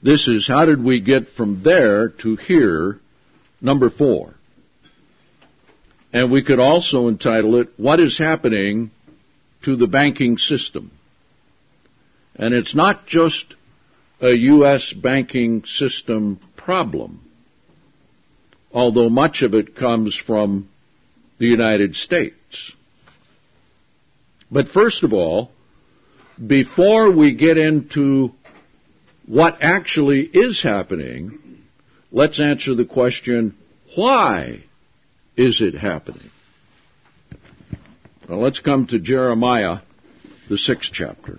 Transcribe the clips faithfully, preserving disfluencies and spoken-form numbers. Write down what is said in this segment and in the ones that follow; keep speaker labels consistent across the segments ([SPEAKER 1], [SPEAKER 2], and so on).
[SPEAKER 1] This is how did we get from there to here, number four. And we could also entitle it, What is Happening to the Banking System? And it's not just a U S banking system problem, although much of it comes from the United States. But first of all, before we get into what actually is happening, let's answer the question, why is it happening? Well, let's come to Jeremiah, the sixth chapter.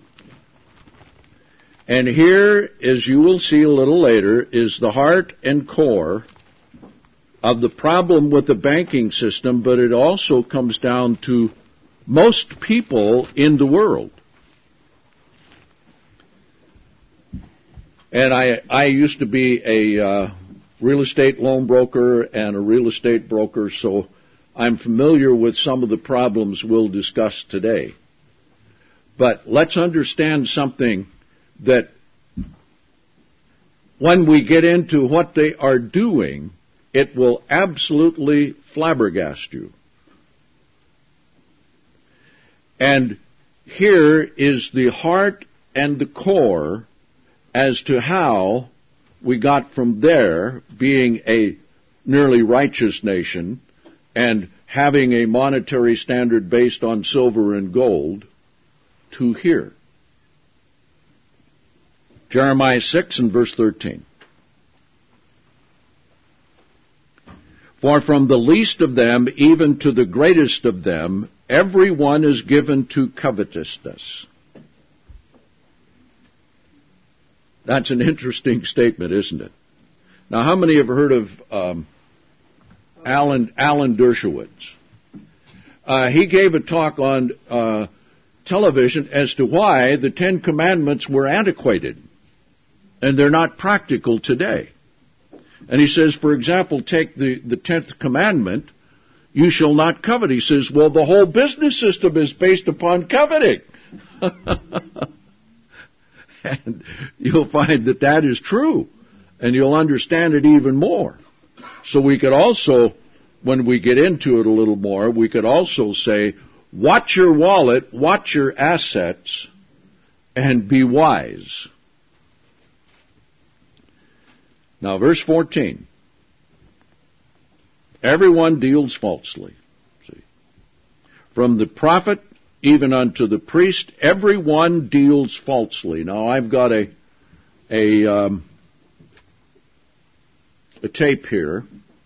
[SPEAKER 1] And here, as you will see a little later, is the heart and core of the problem with the banking system, but it also comes down to most people in the world. And I, I used to be a uh, real estate loan broker and a real estate broker, so I'm familiar with some of the problems we'll discuss today. But let's understand something that when we get into what they are doing, it will absolutely flabbergast you. And here is the heart and the core as to how we got from there, being a nearly righteous nation and having a monetary standard based on silver and gold, to here. Jeremiah six and verse thirteen. For from the least of them, even to the greatest of them, every one is given to covetousness. That's an interesting statement, isn't it? Now, how many have heard of um, Alan Alan Dershowitz? Uh, he gave a talk on uh, television as to why the Ten Commandments were antiquated and they're not practical today. And he says, for example, take the, the tenth commandment, you shall not covet. He says, well, the whole business system is based upon coveting. And you'll find that that is true, and you'll understand it even more. So we could also, when we get into it a little more, we could also say, watch your wallet, watch your assets, and be wise. Now, verse fourteen. Everyone deals falsely. See, from the prophet even unto the priest, everyone deals falsely. Now, I've got a a um, a tape here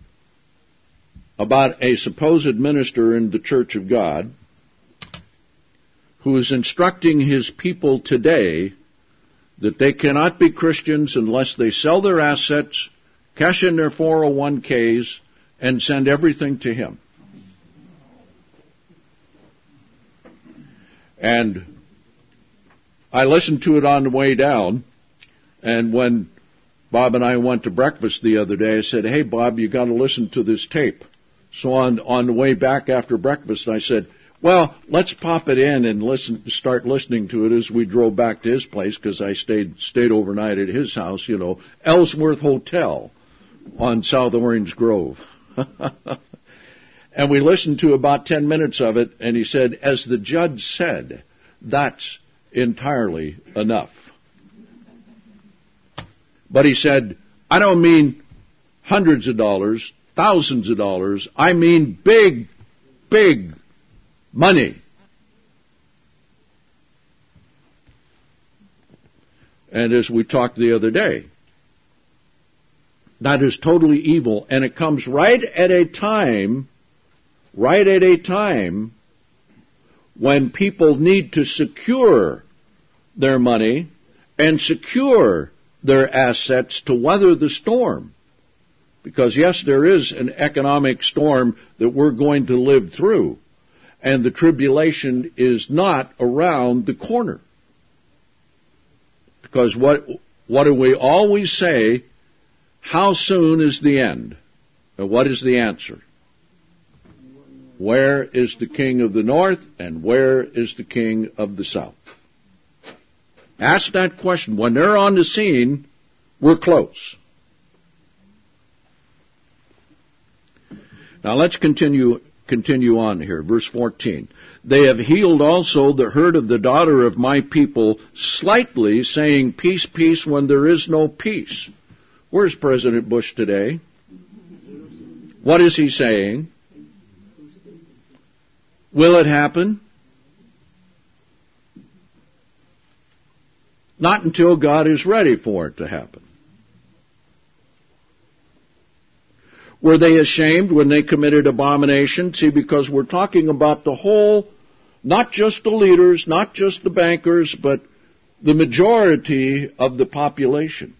[SPEAKER 1] about a supposed minister in the Church of God who is instructing his people today that they cannot be Christians unless they sell their assets, cash in their four oh one k's, and send everything to him. And I listened to it on the way down, and when Bob and I went to breakfast the other day, I said, hey, Bob, you got to listen to this tape. So on, on the way back after breakfast, I said, well, let's pop it in and listen, start listening to it as we drove back to his place, because I stayed stayed overnight at his house, you know, Ellsworth Hotel on South Orange Grove. And we listened to about ten minutes of it, and he said, as the judge said, that's entirely enough. But he said, I don't mean hundreds of dollars, thousands of dollars, I mean big, big money. And as we talked the other day, that is totally evil, and it comes right at a time, right at a time when people need to secure their money and secure their assets to weather the storm. Because yes, there is an economic storm that we're going to live through, and the tribulation is not around the corner. Because what what do we always say? How soon is the end? And what is the answer? Where is the king of the north, and where is the king of the south? Ask that question. When they're on the scene, We're close. Now let's continue continue on here. Verse fourteen. They have healed also the hurt of the daughter of my people slightly, saying, peace, peace, when there is no peace. Where's President Bush today? What is he saying? Will it happen? Not until God is ready for it to happen. Were they ashamed when they committed abomination? See, because we're talking about the whole, not just the leaders, not just the bankers, but the majority of the population.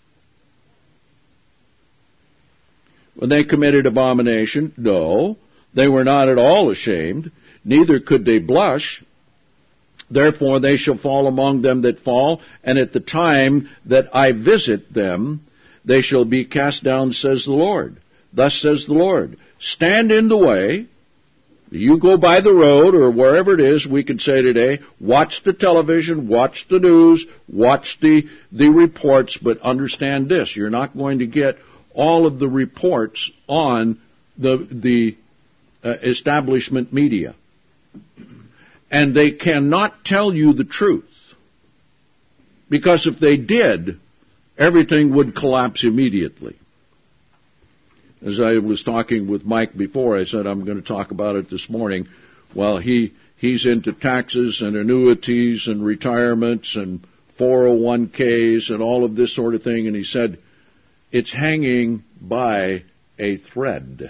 [SPEAKER 1] When they committed abomination, no, they were not at all ashamed, neither could they blush. Therefore they shall fall among them that fall, and at the time that I visit them, they shall be cast down, says the Lord. Thus says the Lord, stand in the way. You go by the road or wherever it is, we could say today, watch the television, watch the news, watch the, the reports, but understand this, you're not going to get all of the reports on the, the uh, establishment media. And they cannot tell you the truth. Because if they did, everything would collapse immediately. As I was talking with Mike before, I said I'm going to talk about it this morning. Well, he he's into taxes and annuities and retirements and four oh one k's and all of this sort of thing, and he said, it's hanging by a thread.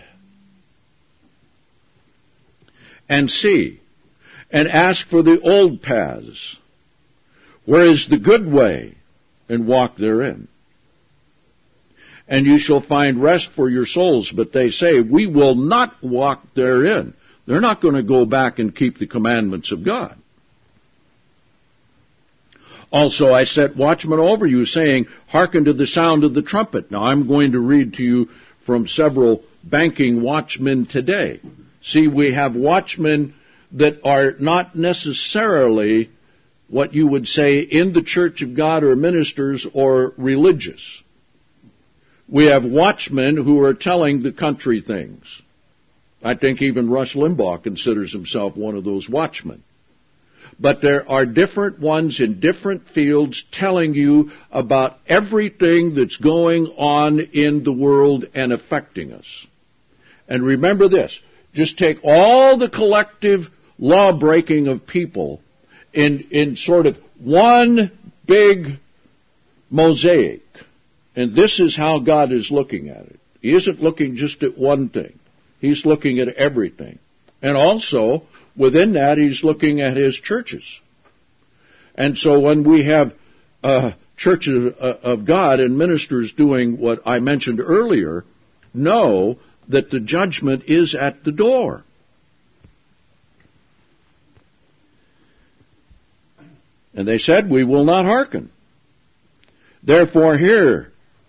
[SPEAKER 1] And see, and ask for the old paths, where is the good way, and walk therein. And you shall find rest for your souls. But they say, we will not walk therein. They're not going to go back and keep the commandments of God. Also I set watchmen over you, saying, hearken to the sound of the trumpet. Now I'm going to read to you from several banking watchmen today. See, we have watchmen that are not necessarily what you would say in the Church of God or ministers or religious. We have watchmen who are telling the country things. I think even Rush Limbaugh considers himself one of those watchmen. But there are different ones in different fields telling you about everything that's going on in the world and affecting us. And remember this, just take all the collective law-breaking of people in, in sort of one big mosaic. And this is how God is looking at it. He isn't looking just at one thing. He's looking at everything. And also, within that, He's looking at His churches. And so when we have uh, churches of God and ministers doing what I mentioned earlier, know that the judgment is at the door. And they said, we will not hearken. Therefore hear,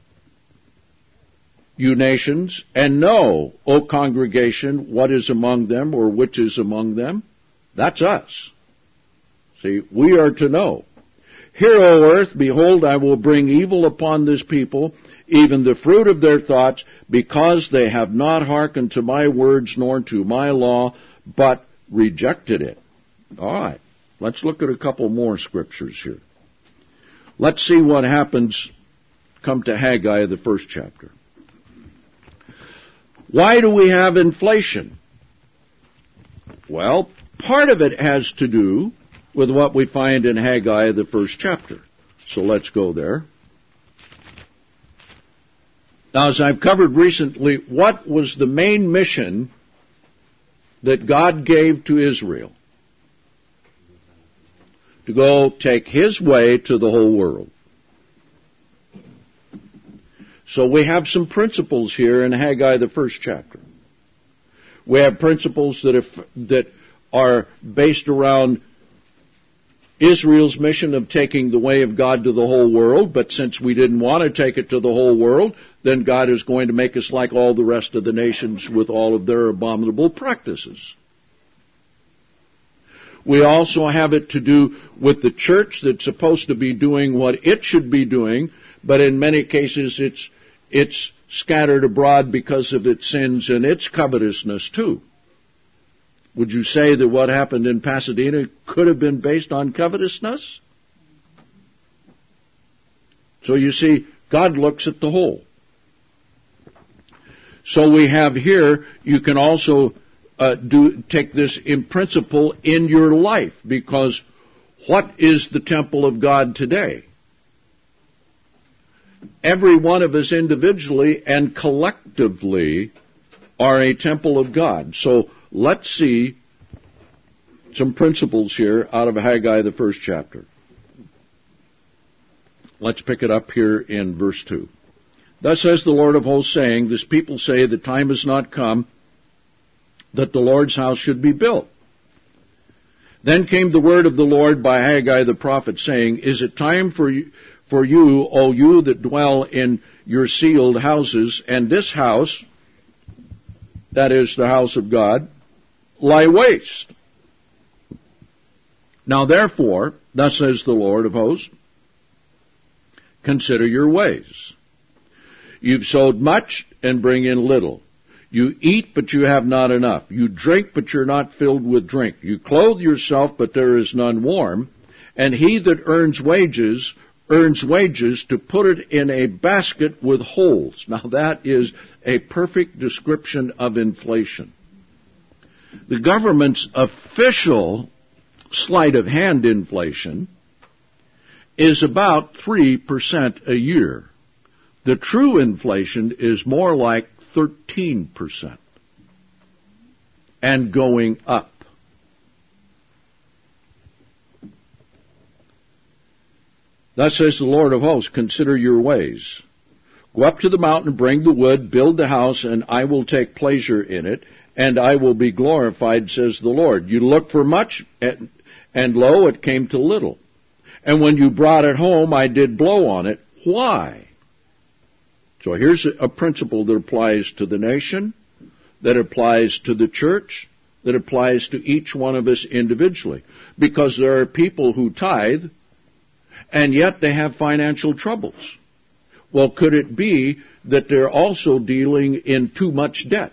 [SPEAKER 1] you nations, and know, O congregation, what is among them, or which is among them. That's us. See, we are to know. Hear, O earth, behold, I will bring evil upon this people, even the fruit of their thoughts, because they have not hearkened to my words, nor to my law, but rejected it. All right, let's look at a couple more scriptures here. Let's see what happens, come to Haggai, the first chapter. Why do we have inflation? Well, part of it has to do with what we find in Haggai, the first chapter. So let's go there. Now, as I've covered recently, what was the main mission that God gave to Israel? To go take His way to the whole world. So we have some principles here in Haggai, the first chapter. We have principles that, if, that are based around Israel's mission of taking the way of God to the whole world, but since we didn't want to take it to the whole world, then God is going to make us like all the rest of the nations with all of their abominable practices. We also have it to do with the church that's supposed to be doing what it should be doing, but in many cases it's it's scattered abroad because of its sins and its covetousness too. Would you say that what happened in Pasadena could have been based on covetousness? So you see, God looks at the whole. So we have here, you can also uh, do take this in principle in your life, because what is the temple of God today? Every one of us individually and collectively are a temple of God. So let's see some principles here out of Haggai, the first chapter. Let's pick it up here in verse two. Thus says the Lord of hosts, saying, This people say the time has not come that the Lord's house should be built. Then came the word of the Lord by Haggai the prophet, saying, Is it time for you, for you, O you that dwell in your sealed houses, and this house, that is the house of God, lie waste? Now therefore, thus says the Lord of hosts, consider your ways. You've sowed much and bring in little. You eat, but you have not enough. You drink, but you're not filled with drink. You clothe yourself, but there is none warm. And he that earns wages, earns wages to put it in a basket with holes. Now that is a perfect description of inflation. The government's official sleight of hand inflation is about three percent a year. The true inflation is more like thirteen percent and going up. Thus says the Lord of hosts, consider your ways. Go up to the mountain, bring the wood, build the house, and I will take pleasure in it, and I will be glorified, says the Lord. You looked for much, and, and lo, it came to little. And when you brought it home, I did blow on it. Why? So here's a principle that applies to the nation, that applies to the church, that applies to each one of us individually. Because there are people who tithe, and yet they have financial troubles. Well, could it be that they're also dealing in too much debt?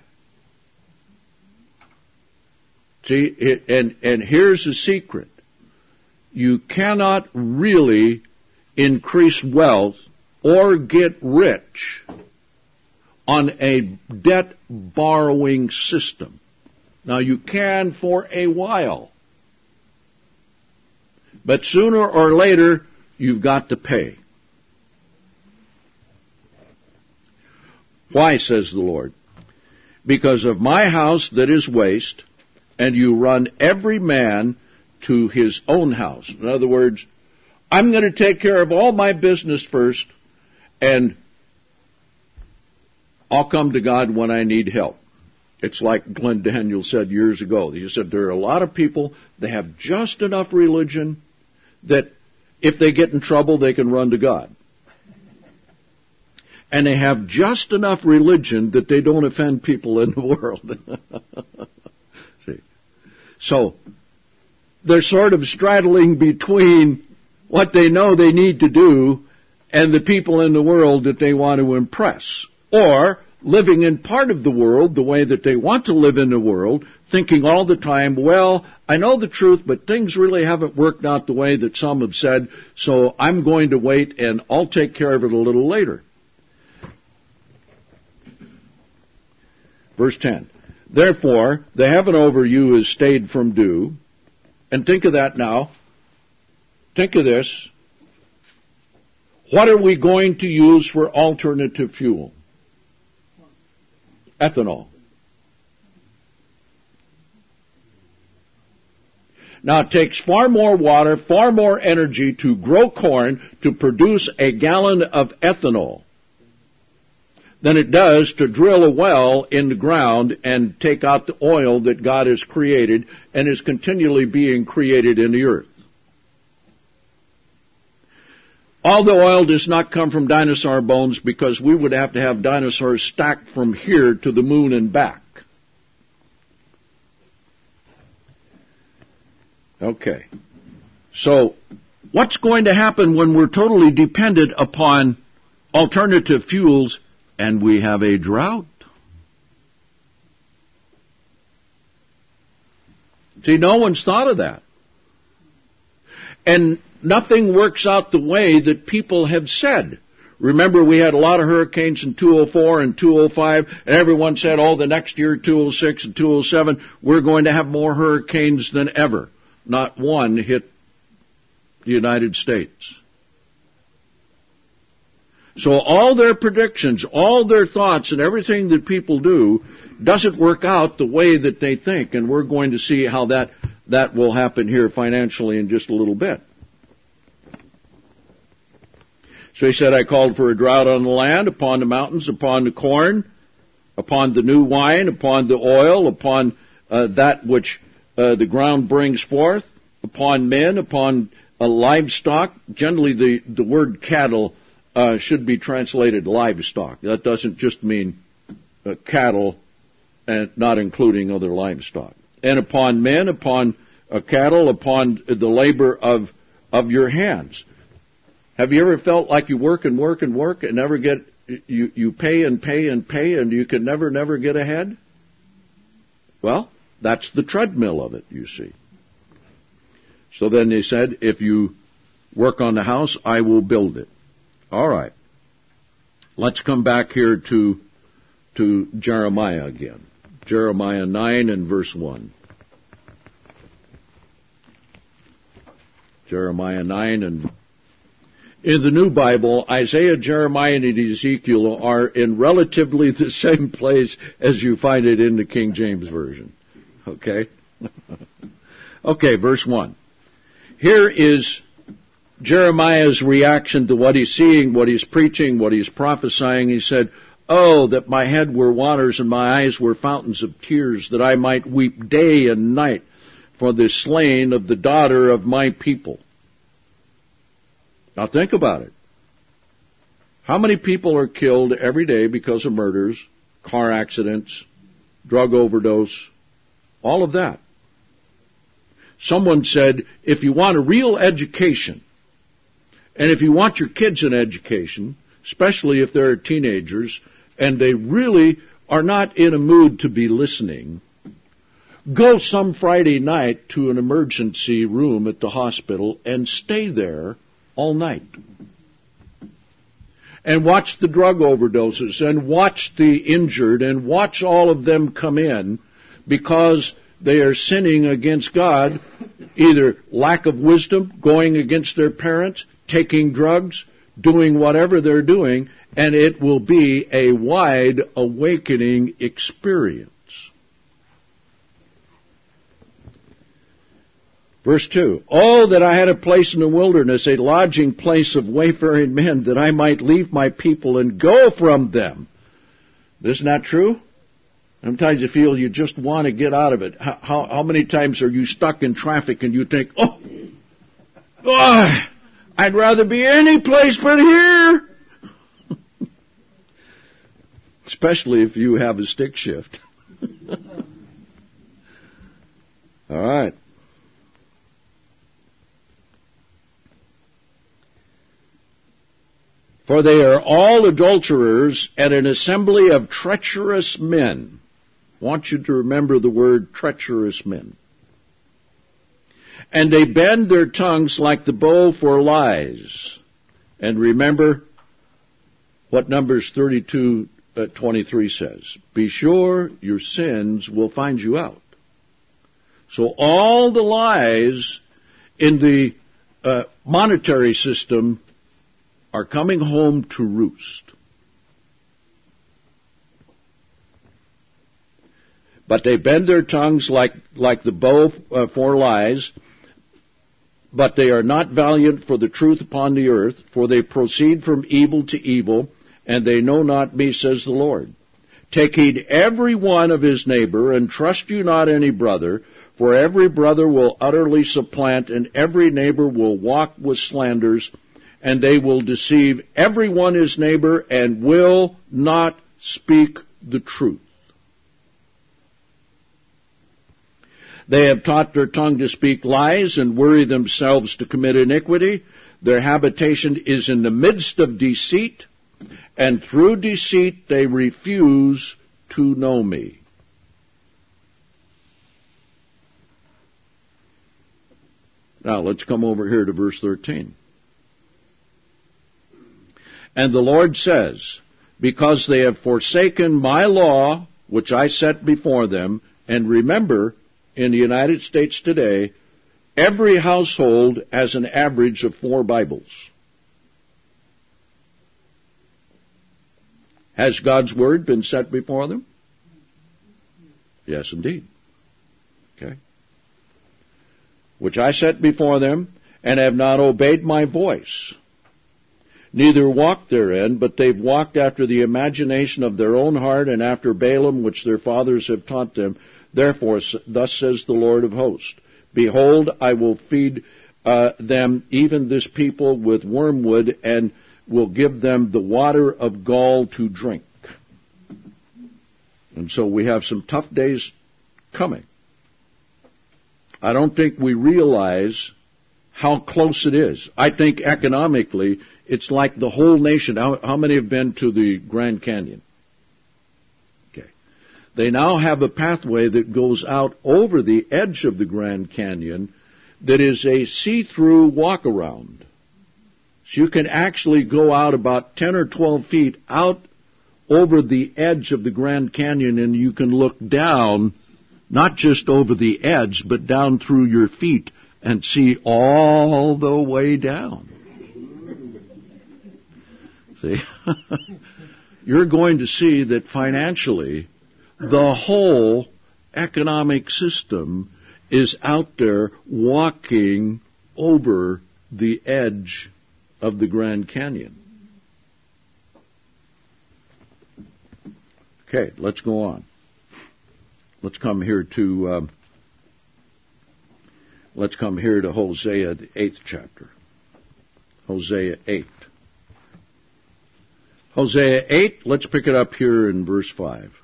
[SPEAKER 1] See, it, and, and here's the secret. You cannot really increase wealth or get rich on a debt borrowing system. Now you can for a while, but sooner or later you've got to pay. Why, says the Lord? Because of my house that is waste, and you run every man to his own house. In other words, I'm going to take care of all my business first, and I'll come to God when I need help. It's like Glenn Daniel said years ago. He said there are a lot of people, they have just enough religion that if they get in trouble, they can run to God. And they have just enough religion that they don't offend people in the world. See? So, they're sort of straddling between what they know they need to do and the people in the world that they want to impress. Or living in part of the world the way that they want to live in the world, thinking all the time, well, I know the truth, but things really haven't worked out the way that some have said, so I'm going to wait and I'll take care of it a little later. Verse ten. Therefore, the heaven over you is stayed from dew. And think of that now. Think of this. What are we going to use for alternative fuel? Ethanol. Now, it takes far more water, far more energy to grow corn to produce a gallon of ethanol than it does to drill a well in the ground and take out the oil that God has created and is continually being created in the earth. All the oil does not come from dinosaur bones because we would have to have dinosaurs stacked from here to the moon and back. Okay. So, what's going to happen when we're totally dependent upon alternative fuels, and we have a drought. See, no one's thought of that. And nothing works out the way that people have said. Remember, we had a lot of hurricanes in two oh four and two oh five, and everyone said, oh, the next year, two oh six and two oh seven, we're going to have more hurricanes than ever. Not one hit the United States. So all their predictions, all their thoughts, and everything that people do doesn't work out the way that they think, and we're going to see how that, that will happen here financially in just a little bit. So he said, I called for a drought on the land, upon the mountains, upon the corn, upon the new wine, upon the oil, upon uh, that which uh, the ground brings forth, upon men, upon uh, livestock. Generally, the, the word cattle uh, should be translated livestock. That doesn't just mean uh, cattle and not including other livestock. And upon men, upon uh, cattle, upon the labor of of your hands. Have you ever felt like you work and work and work and never get, you, you pay and pay and pay and you can never, never get ahead? Well, that's the treadmill of it, you see. So then they said, if you work on the house, I will build it. All right. Let's come back here to, to Jeremiah again. Jeremiah nine and verse one. Jeremiah nine and in the New Bible, Isaiah, Jeremiah, and Ezekiel are in relatively the same place as you find it in the King James Version. Okay? Okay, verse one. Here is Jeremiah's reaction to what he's seeing, what he's preaching, what he's prophesying. He said, oh, that my head were waters and my eyes were fountains of tears, that I might weep day and night for the slain of the daughter of my people. Now think about it. How many people are killed every day because of murders, car accidents, drug overdose, all of that? Someone said, if you want a real education, and if you want your kids an education, especially if they're teenagers, and they really are not in a mood to be listening, go some Friday night to an emergency room at the hospital and stay there all night. And watch the drug overdoses and watch the injured and watch all of them come in because they are sinning against God, either lack of wisdom, going against their parents, taking drugs, doing whatever they're doing, and it will be a wide awakening experience. Verse two, oh, that I had a place in the wilderness, a lodging place of wayfaring men, that I might leave my people and go from them. Isn't that true? Sometimes you feel you just want to get out of it. How, how, how many times are you stuck in traffic and you think, oh, oh I'd rather be any place but here. Especially if you have a stick shift. All right. For they are all adulterers and an assembly of treacherous men. I want you to remember the word treacherous men. And they bend their tongues like the bow for lies. And remember what Numbers thirty-two twenty-three says. Be sure your sins will find you out. So all the lies in the uh, monetary system are coming home to roost. But they bend their tongues like, like the bow uh, for lies, but they are not valiant for the truth upon the earth, for they proceed from evil to evil, and they know not me, says the Lord. Take heed every one of his neighbor, and trust you not any brother, for every brother will utterly supplant, and every neighbor will walk with slanders, and they will deceive every one his neighbor, and will not speak the truth. They have taught their tongue to speak lies, and worry themselves to commit iniquity. Their habitation is in the midst of deceit. and through deceit they refuse to know me. Now let's come over here to verse thirteen. And the Lord says, because they have forsaken my law, which I set before them, and remember, in the United States today, every household has an average of four Bibles. Has God's Word been set before them? Yes, indeed. Okay. Which I set before them, and have not obeyed my voice. Neither walked therein, but they've walked after the imagination of their own heart, and after Balaam, which their fathers have taught them. Therefore, thus says the Lord of hosts, behold, I will feed uh, them, even this people, with wormwood, and will give them the water of gall to drink. And so we have some tough days coming. I don't think we realize how close it is. I think economically, it's like the whole nation. How, how many have been to the Grand Canyon? Okay. They now have a pathway that goes out over the edge of the Grand Canyon that is a see-through walk-around. So you can actually go out about ten or twelve feet out over the edge of the Grand Canyon, and you can look down, not just over the edge, but down through your feet and see all the way down. See? You're going to see that financially, the whole economic system is out there walking over the edge of the Grand Canyon. Okay, let's go on. Let's come here to um, let's come here to Hosea, the eighth chapter. Hosea eight. Hosea eight, let's pick it up here in verse five.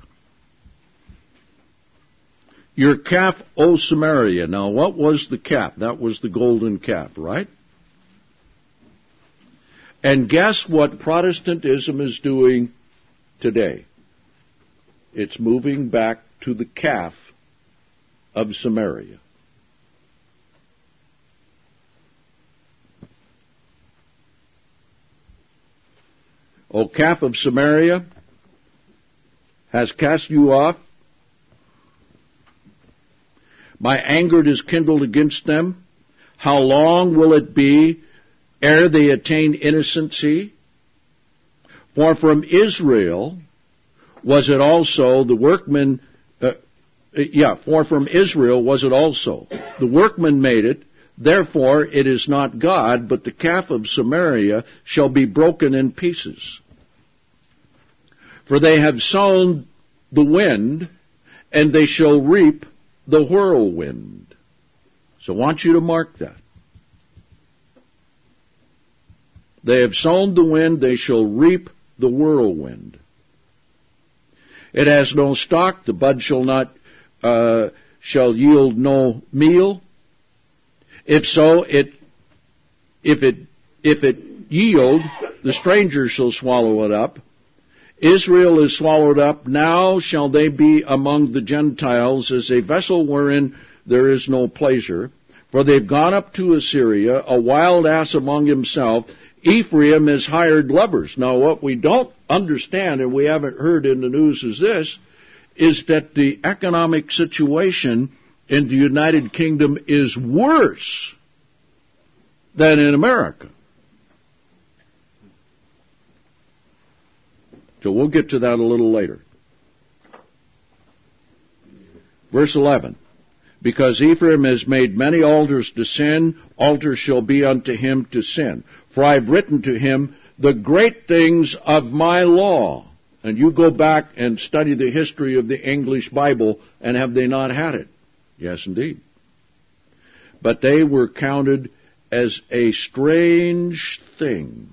[SPEAKER 1] Your calf, O Samaria. Now, what was the calf? That was the golden calf, right? And guess what Protestantism is doing today? It's moving back to the calf of Samaria. O calf of Samaria, has cast you off. My anger is kindled against them. How long will it be ere they attain innocency? For from Israel was it also the workman, uh, yeah, for from Israel was it also. The workman made it, therefore it is not God, but the calf of Samaria shall be broken in pieces. For they have sown the wind, and they shall reap the whirlwind. So I want you to mark that. They have sown the wind, they shall reap the whirlwind. It has no stalk, the bud shall not, uh, shall yield no meal. If so, it, if it, if it yield, the stranger shall swallow it up. Israel is swallowed up, now shall they be among the Gentiles as a vessel wherein there is no pleasure. For they've gone up to Assyria, a wild ass among himself. Ephraim has hired lovers. Now what we don't understand, and we haven't heard in the news is this, is that the economic situation in the United Kingdom is worse than in America. So we'll get to that a little later. Verse eleven. Because Ephraim has made many altars to sin, altars shall be unto him to sin. For I have written to him the great things of my law. And you go back and study the history of the English Bible, and have they not had it? Yes, indeed. But they were counted as a strange thing.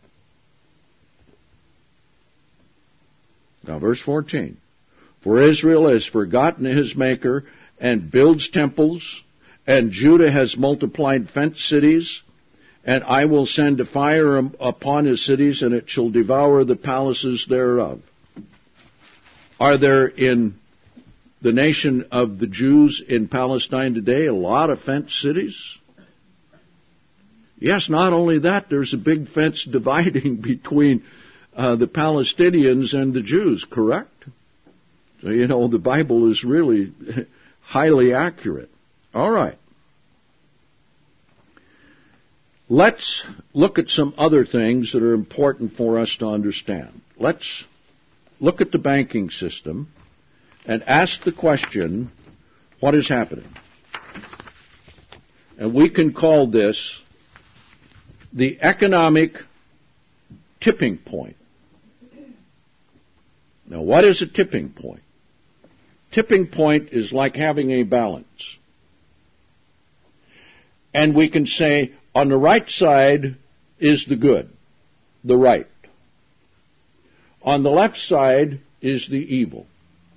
[SPEAKER 1] Now, verse fourteen. For Israel has forgotten his Maker, and builds temples, and Judah has multiplied fenced cities, and I will send a fire upon his cities, and it shall devour the palaces thereof. Are there in the nation of the Jews in Palestine today a lot of fenced cities? Yes, not only that, there's a big fence dividing between uh, the Palestinians and the Jews, correct? So, you know, the Bible is really highly accurate. All right. Let's look at some other things that are important for us to understand. Let's look at the banking system and ask the question, what is happening? And we can call this the economic tipping point. Now, what is a tipping point? Tipping point is like having a balance. And we can say, on the right side is the good, the right. On the left side is the evil.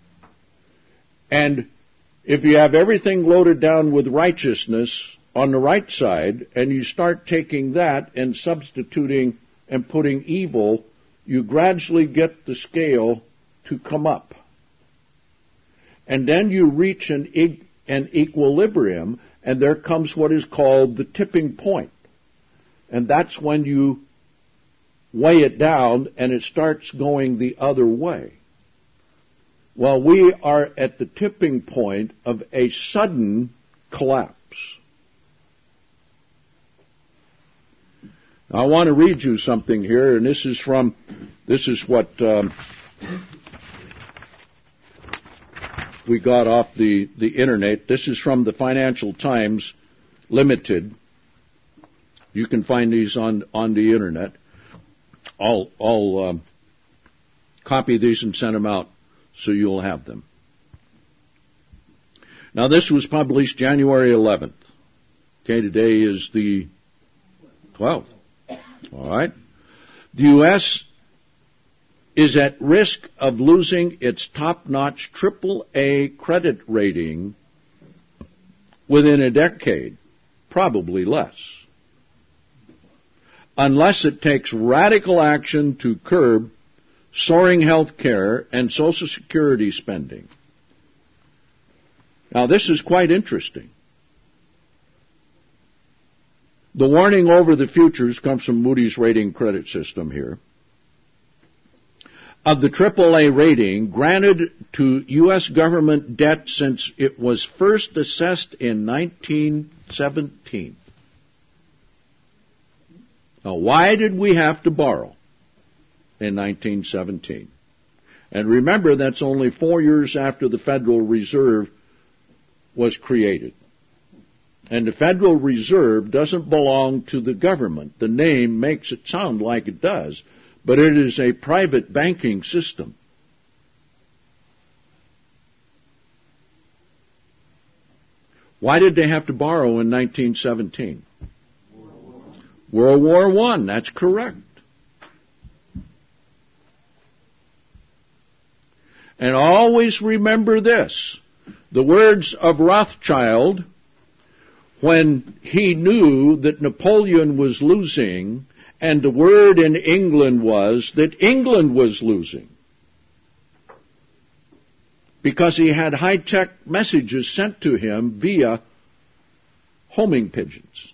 [SPEAKER 1] And if you have everything loaded down with righteousness on the right side, and you start taking that and substituting and putting evil, you gradually get the scale to come up. And then you reach an, e- an equilibrium, and there comes what is called the tipping point. And that's when you weigh it down and it starts going the other way. Well, we are at the tipping point of a sudden collapse. Now, I want to read you something here, and this is from, this is what um, we got off the, the internet. This is from the Financial Times Limited. You can find these on, on the internet. I'll, I'll um, copy these and send them out so you'll have them. Now, this was published January eleventh. Okay, today is the twelfth. All right. The U S is at risk of losing its top-notch triple A credit rating within a decade, probably less, unless it takes radical action to curb soaring health care and Social Security spending. Now, this is quite interesting. The warning over the futures comes from Moody's rating credit system here. Of the triple A rating granted to U S government debt since it was first assessed in nineteen seventeen. Now, why did we have to borrow in nineteen seventeen? And remember, that's only four years after the Federal Reserve was created. And the Federal Reserve doesn't belong to the government. The name makes it sound like it does, but it is a private banking system. Why did they have to borrow in nineteen seventeen? World War One, that's correct. And always remember this, the words of Rothschild, when he knew that Napoleon was losing, and the word in England was that England was losing, because he had high-tech messages sent to him via homing pigeons.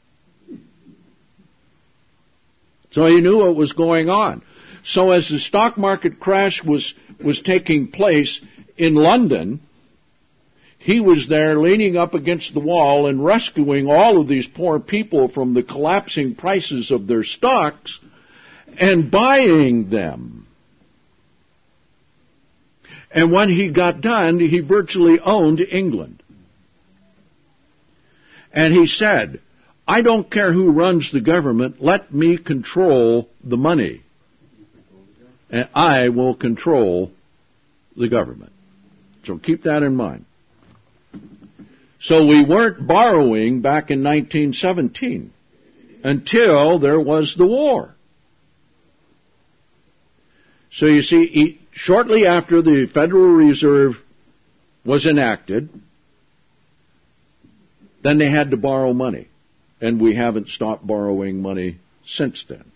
[SPEAKER 1] So he knew what was going on. So as the stock market crash was, was taking place in London, he was there leaning up against the wall and rescuing all of these poor people from the collapsing prices of their stocks and buying them. And when he got done, he virtually owned England. And he said, I don't care who runs the government, let me control the money. And I will control the government. So keep that in mind. So we weren't borrowing back in nineteen seventeen until there was the war. So you see, shortly after the Federal Reserve was enacted, then they had to borrow money. and we haven't stopped borrowing money since then.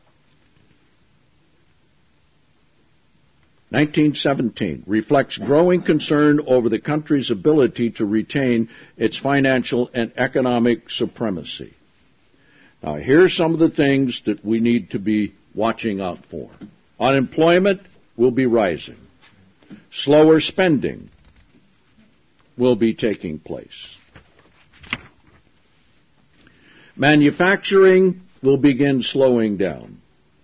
[SPEAKER 1] nineteen seventeen reflects growing concern over the country's ability to retain its financial and economic supremacy. Now, here's some of the things that we need to be watching out for. Unemployment will be rising. Slower spending will be taking place. Manufacturing will begin slowing down.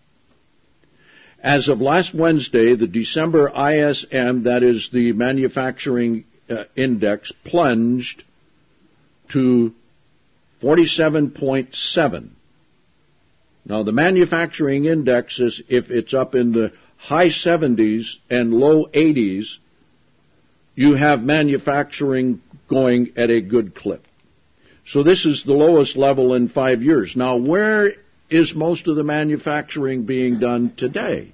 [SPEAKER 1] As of last Wednesday, the December I S M, that is the manufacturing uh, index, plunged to forty-seven point seven. Now, the manufacturing index is, if it's up in the high seventies and low eighties, you have manufacturing going at a good clip. So this is the lowest level in five years. Now, where is most of the manufacturing being done today?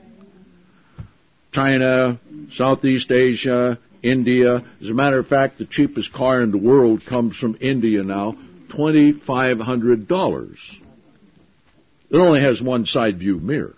[SPEAKER 1] China, Southeast Asia, India. As a matter of fact, the cheapest car in the world comes from India now, two thousand five hundred dollars. It only has one side view mirror.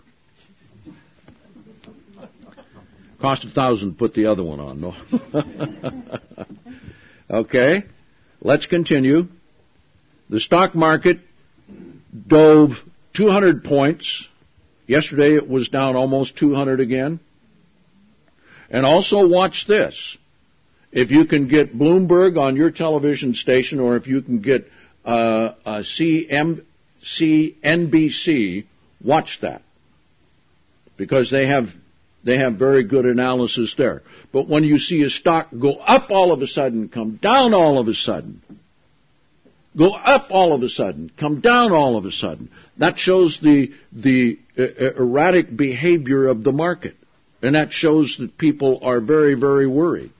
[SPEAKER 1] Cost a thousand, put the other one on. No. Okay, let's continue. The stock market dove two hundred points. Yesterday it was down almost two hundred again. And also watch this. If you can get Bloomberg on your television station, or if you can get uh, uh, C M C N B C, watch that. Because they have they have very good analysis there. But when you see a stock go up all of a sudden, come down all of a sudden, go up all of a sudden, come down all of a sudden, that shows the the uh, erratic behavior of the market. And that shows that people are very, very worried.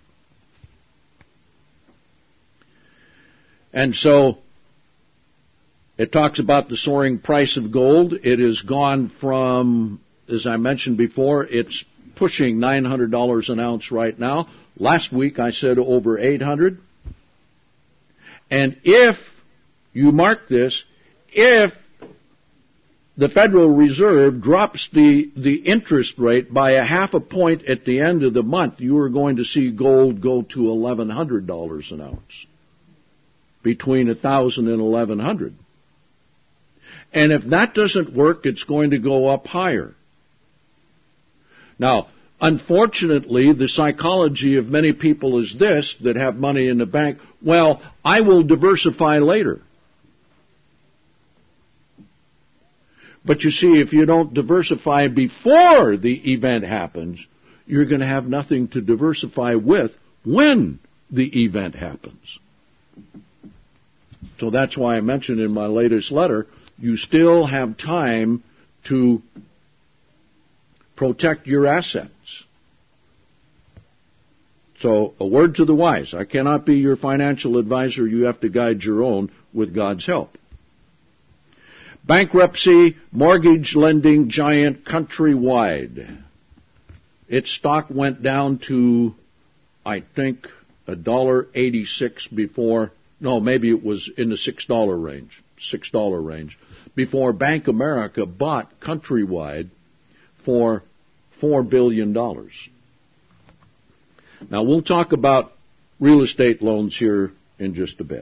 [SPEAKER 1] And so it talks about the soaring price of gold. It has gone from, as I mentioned before, it's pushing nine hundred dollars an ounce right now. Last week I said over eight hundred dollars. And if you mark this, if the Federal Reserve drops the, the interest rate by a half a point at the end of the month, you are going to see gold go to eleven hundred dollars an ounce. Between one thousand dollars and eleven hundred dollars. And if that doesn't work, it's going to go up higher. Now, unfortunately, the psychology of many people is this, that have money in the bank, well, I will diversify later. But you see, if you don't diversify before the event happens, you're going to have nothing to diversify with when the event happens. So that's why I mentioned in my latest letter, you still have time to protect your assets. So, a word to the wise. I cannot be your financial advisor. You have to guide your own with God's help. Bankruptcy, mortgage lending giant Countrywide. Its stock went down to, I think, one dollar eighty-six before, no, maybe it was in the six dollar range, six dollar range, before Bank America bought Countrywide for four billion dollars. Now, we'll talk about real estate loans here in just a bit.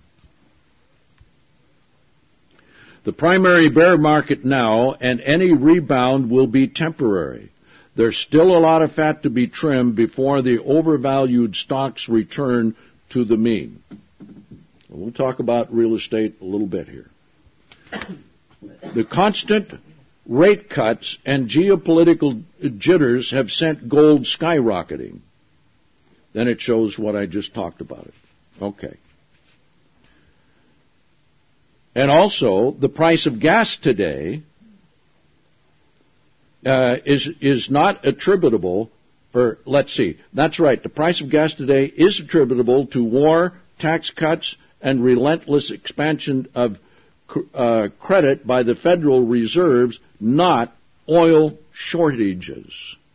[SPEAKER 1] The primary bear market now, and any rebound will be temporary. There's still a lot of fat to be trimmed before the overvalued stocks return to the mean. We'll talk about real estate a little bit here. The constant rate cuts and geopolitical jitters have sent gold skyrocketing. Then it shows what I just talked about it. Okay. And also, the price of gas today uh, is is not attributable, or let's see, that's right, the price of gas today is attributable to war, tax cuts, and relentless expansion of uh, credit by the Federal Reserves, not oil shortages.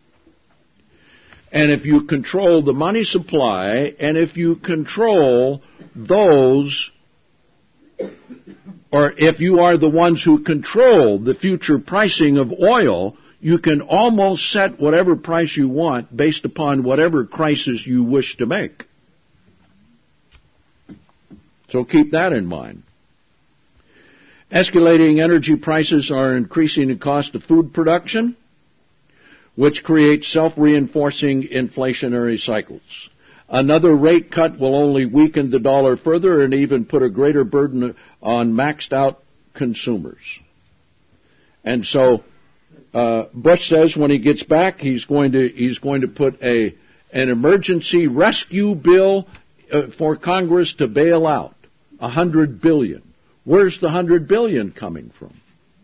[SPEAKER 1] And if you control the money supply, and if you control those or if you are the ones who control the future pricing of oil, you can almost set whatever price you want based upon whatever crisis you wish to make. So keep that in mind. Escalating energy prices are increasing the cost of food production, which creates self-reinforcing inflationary cycles. Another rate cut will only weaken the dollar further and even put a greater burden on maxed-out consumers. And so uh, Bush says when he gets back, he's going to he's going to put a an emergency rescue bill uh, for Congress to bail out a hundred billion. Where's the hundred billion coming from?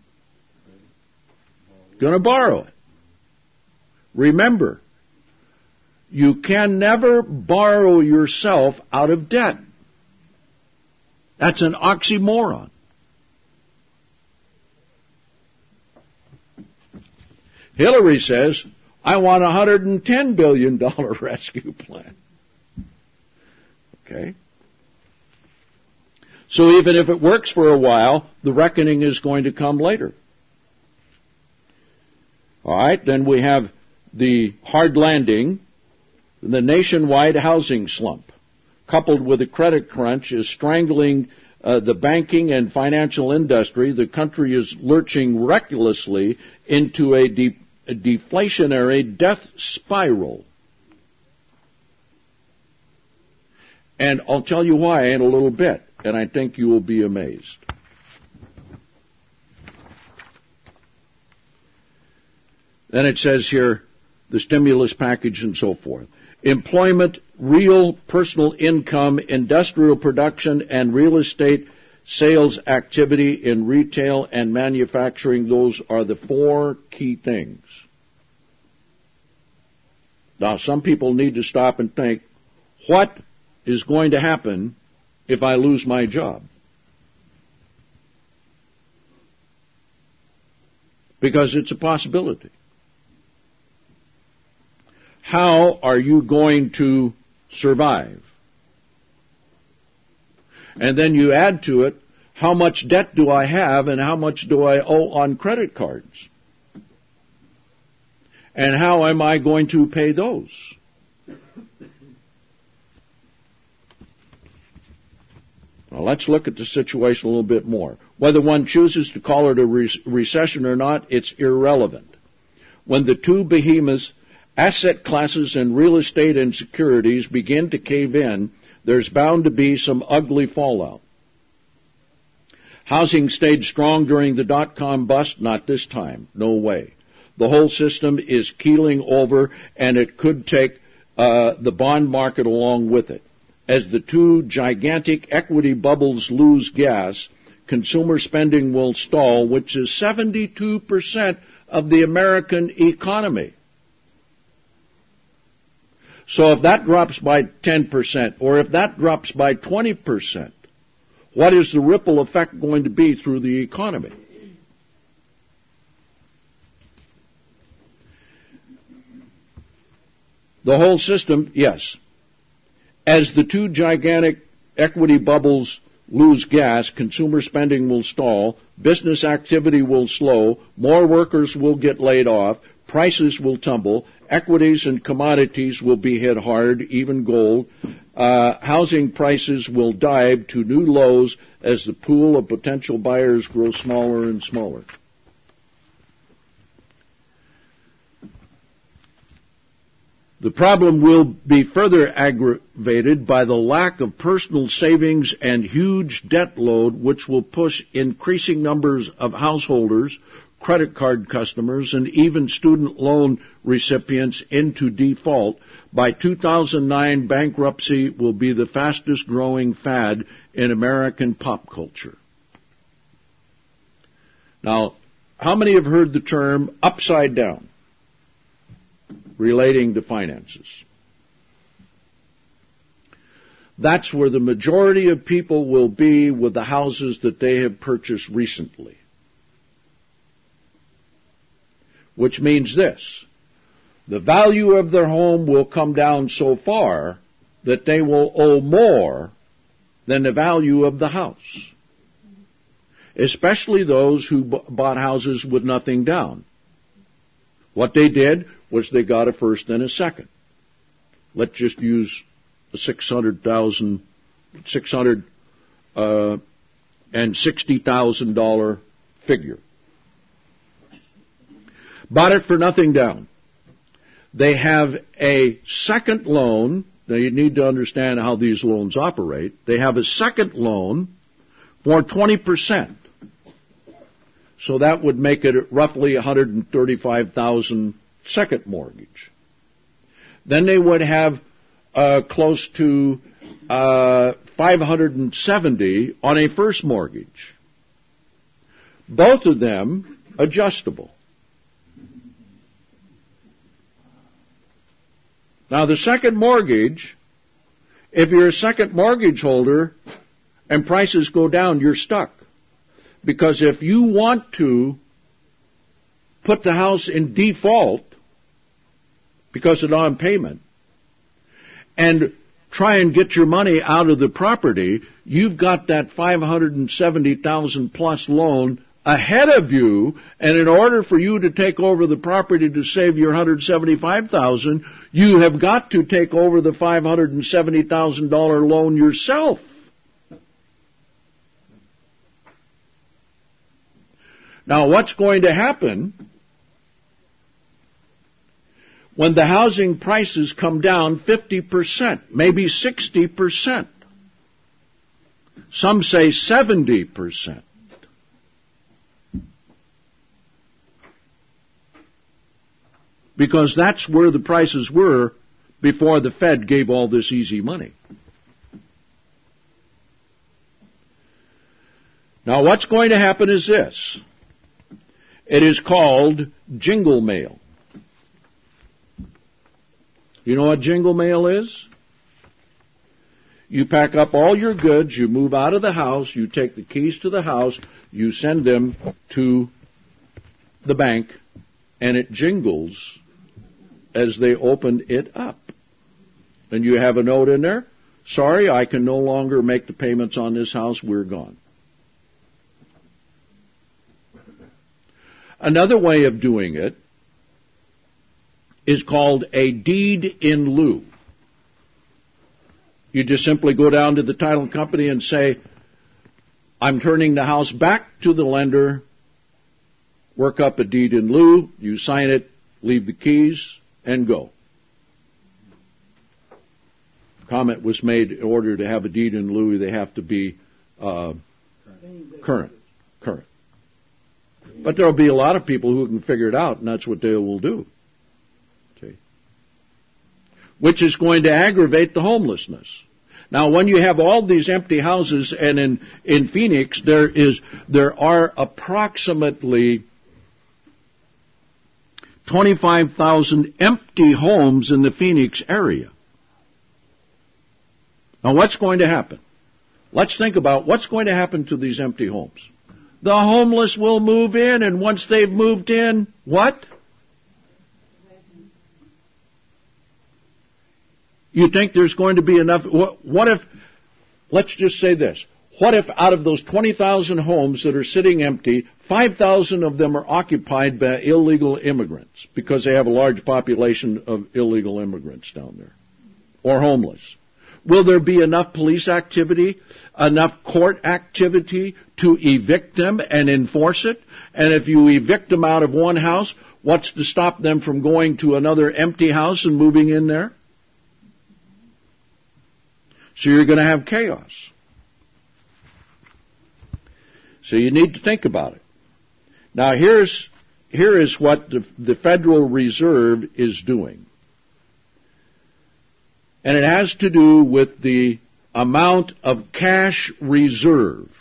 [SPEAKER 1] Going to borrow it. Remember, you can never borrow yourself out of debt. That's an oxymoron. Hillary says, I want a one hundred ten billion dollars rescue plan. Okay? So even if it works for a while, the reckoning is going to come later. All right, then we have the hard landing. The nationwide housing slump, coupled with a credit crunch, is strangling uh, the banking and financial industry. The country is lurching recklessly into a, de- a deflationary death spiral. And I'll tell you why in a little bit, and I think you will be amazed. Then it says here, the stimulus package and so forth. Employment, real personal income, industrial production, and real estate sales activity in retail and manufacturing, those are the four key things. Now, some people need to stop and think, what is going to happen if I lose my job? Because it's a possibility. How are you going to survive? And then you add to it, how much debt do I have and how much do I owe on credit cards? And how am I going to pay those? Well, let's look at the situation a little bit more. Whether one chooses to call it a re- recession or not, it's irrelevant. When the two behemoths, asset classes and real estate and securities, begin to cave in, there's bound to be some ugly fallout. Housing stayed strong during the dot-com bust, not this time. No way. The whole system is keeling over, and it could take uh, the bond market along with it. As the two gigantic equity bubbles lose gas, consumer spending will stall, which is seventy-two percent of the American economy. So if that drops by ten percent, or if that drops by twenty percent, what is the ripple effect going to be through the economy? The whole system, yes. As the two gigantic equity bubbles lose gas, consumer spending will stall, business activity will slow, more workers will get laid off, prices will tumble, equities and commodities will be hit hard, even gold. Uh, housing prices will dive to new lows as the pool of potential buyers grows smaller and smaller. The problem will be further aggravated by the lack of personal savings and huge debt load, which will push increasing numbers of householders, credit card customers, and even student loan recipients into default. By two thousand nine, bankruptcy will be the fastest growing fad in American pop culture. Now, how many have heard the term upside down relating to finances? That's where the majority of people will be with the houses that they have purchased recently. Which means this: the value of their home will come down so far that they will owe more than the value of the house. especially those who b- bought houses with nothing down. What they did was they got a first and a second. Let's just use a six hundred thousand, six hundred uh, and sixty thousand dollar figure. Bought it for nothing down. They have a second loan. Now you need to understand how these loans operate. They have a second loan for twenty percent. So that would make it roughly one hundred thirty-five thousand dollars second mortgage. Then they would have uh, close to uh, five hundred seventy on a first mortgage. Both of them adjustable. Now the second mortgage, if you're a second mortgage holder and prices go down, you're stuck. Because if you want to put the house in default because of non-payment and try and get your money out of the property, you've got that five hundred seventy thousand plus loan ahead of you, and in order for you to take over the property to save your one hundred seventy-five thousand dollars, you have got to take over the five hundred seventy thousand dollars loan yourself. Now, what's going to happen when the housing prices come down fifty percent, maybe sixty percent? Some say seventy percent. Because that's where the prices were before the Fed gave all this easy money. Now, what's going to happen is this. It is called jingle mail. You know what jingle mail is? You pack up all your goods, you move out of the house, you take the keys to the house, you send them to the bank, and it jingles as they open it up. And you have a note in there, sorry, I can no longer make the payments on this house, we're gone. Another way of doing it is called a deed in lieu. You just simply go down to the title company and say, I'm turning the house back to the lender, work up a deed in lieu, you sign it, leave the keys, and go. Comment was made, in order to have a deed in lieu, they have to be uh, current. Current. But there will be a lot of people who can figure it out, and that's what they will do. Okay. Which is going to aggravate the homelessness. Now, when you have all these empty houses, and in, in Phoenix, there is there are approximately twenty-five thousand empty homes in the Phoenix area. Now, what's going to happen? Let's think about what's going to happen to these empty homes. The homeless will move in, and once they've moved in, what? You think there's going to be enough? What if, let's just say this, what if out of those twenty thousand homes that are sitting empty, five thousand of them are occupied by illegal immigrants, because they have a large population of illegal immigrants down there, or homeless? Will there be enough police activity, enough court activity to evict them and enforce it? And if you evict them out of one house, what's to stop them from going to another empty house and moving in there? So you're going to have chaos. So you need to think about it. Now here's, here is what the, the Federal Reserve is doing. And it has to do with the amount of cash reserve.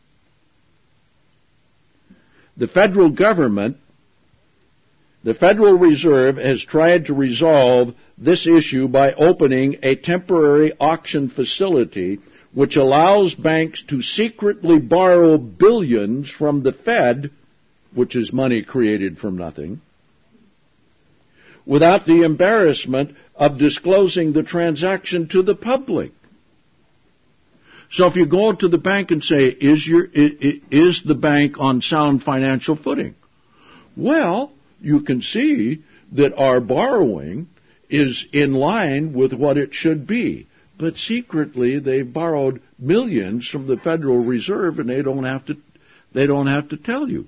[SPEAKER 1] The federal government, the Federal Reserve, has tried to resolve this issue by opening a temporary auction facility which allows banks to secretly borrow billions from the Fed, which is money created from nothing, without the embarrassment of disclosing the transaction to the public. So if you go to the bank and say, is your is the bank on sound financial footing? Well, you can see that our borrowing is in line with what it should be. But secretly, they've borrowed millions from the Federal Reserve, and they don't have to they don't have to tell you.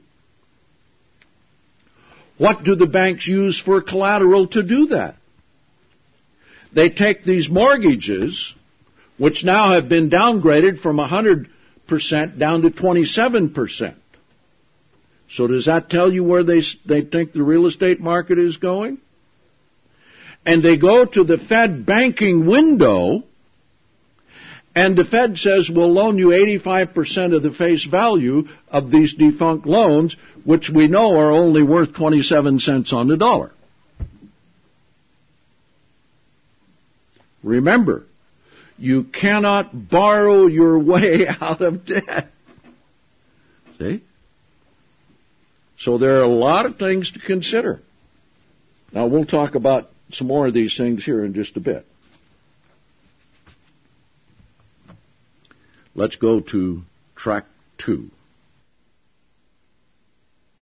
[SPEAKER 1] What do the banks use for collateral to do that? They take these mortgages, which now have been downgraded from one hundred percent down to twenty-seven percent. So does that tell you where they they think the real estate market is going? And they go to the Fed banking window, and the Fed says, we'll loan you eighty-five percent of the face value of these defunct loans, which we know are only worth twenty-seven cents on the dollar. Remember, you cannot borrow your way out of debt. See? So there are a lot of things to consider. Now, we'll talk about some more of these things here in just a bit. Let's go to track two.